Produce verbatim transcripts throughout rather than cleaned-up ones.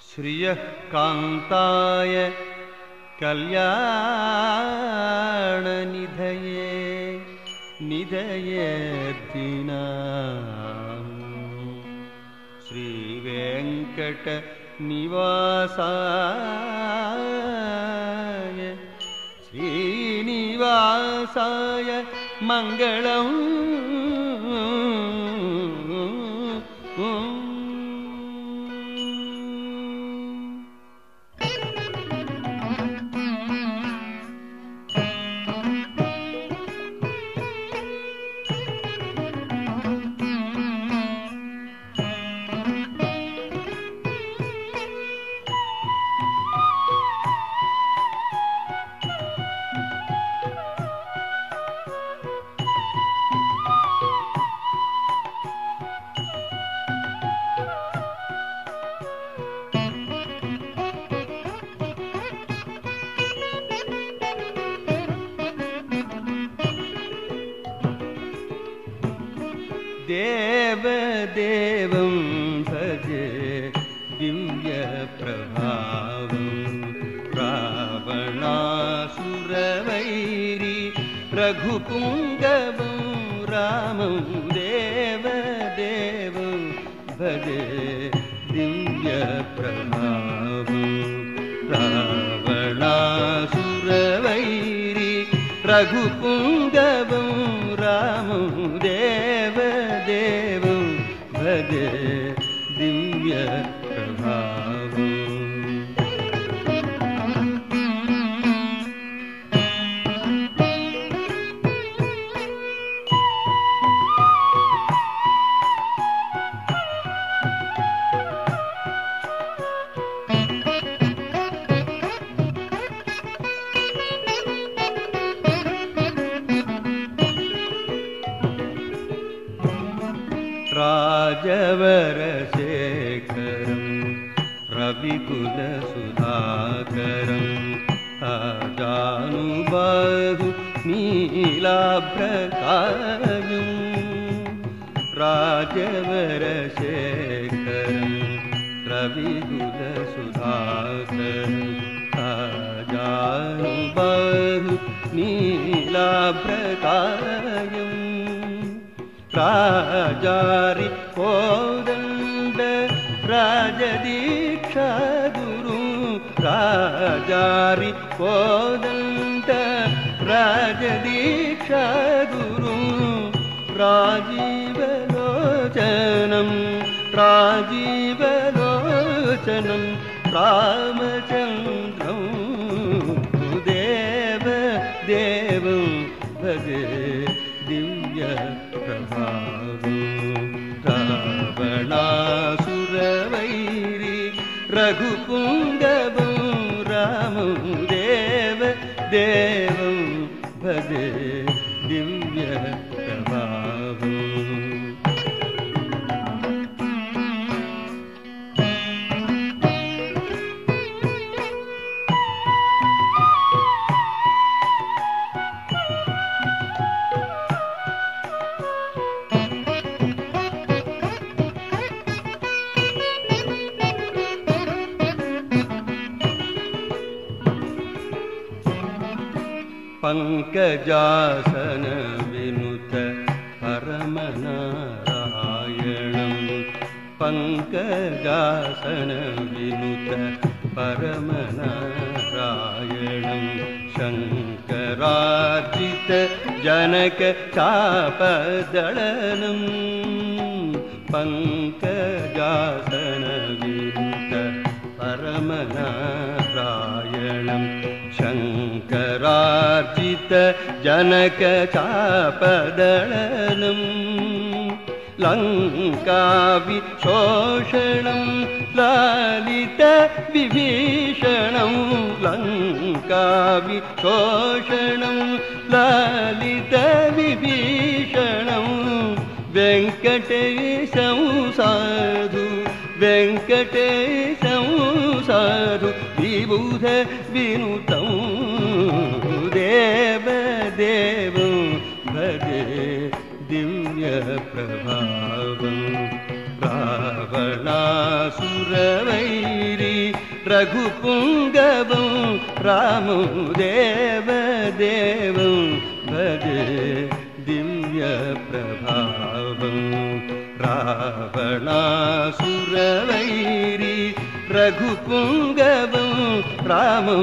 श्रियः कान्ताय कल्याणनिधये निधये दीनाम् श्रीवेङ्कटनिवासाय श्रीनिवासाय मङ्गलम्। देवदेवं भजे दिव्यप्रभावं रावणासुरवैरी रघुपुङ्गवं रामं देवदेवं भजे दिव्यप्रभावं रावणासुरवैरी रघुपुङ्गवं रामं देवदेवं भजे दिव्यप्रभावम्। राजवरशेखरं रविकुलसुधाकरं आजानुबाहु नीलाभ्रकायं राजवरशेखरं रविकुलसुधाकरं आजानुबाहु नीलाभ्रकायं राजारि कोदण्ड राजदीक्षा गुरु राजारि कोदण्ड राजदीक्षा गुरु राजीवलोचनं राजीवलोचनं रामचन्द्रं देवदेवं भजे दिव्यप्रभावं रावणासुरवैरी रघुपुङ्गवं रामं देवदेवं भजे दिव्यप्रभावम्। पंकजासन विनुत परमनारायणं पंकजासन विनुत परमनारायणं शंकरार्चित जनक चापदलनं पंकजासन विनुत परमनारायणं शंकरार्चित जनक चापदलनं लंकाविशोषणं लालित विभीषणं लंकाविशोषणं लालित विभीषणं वेंकटेशं साधु वेंकटेशं साधु विबुध विनुतं देवदेवं भजे दिव्यप्रभावं राव रावणासुरवैरी रघुपुङ्गवं रामं देवदेवं भजे दिव्यप्रभावं रावणासुरवैरी रघुपुङ्गवं रामं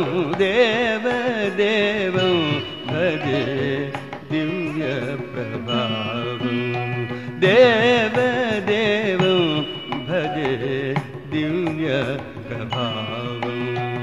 देवदेवं भजे दिव्यप्रभावं देवदेवं भजे दिव्यप्रभावम्।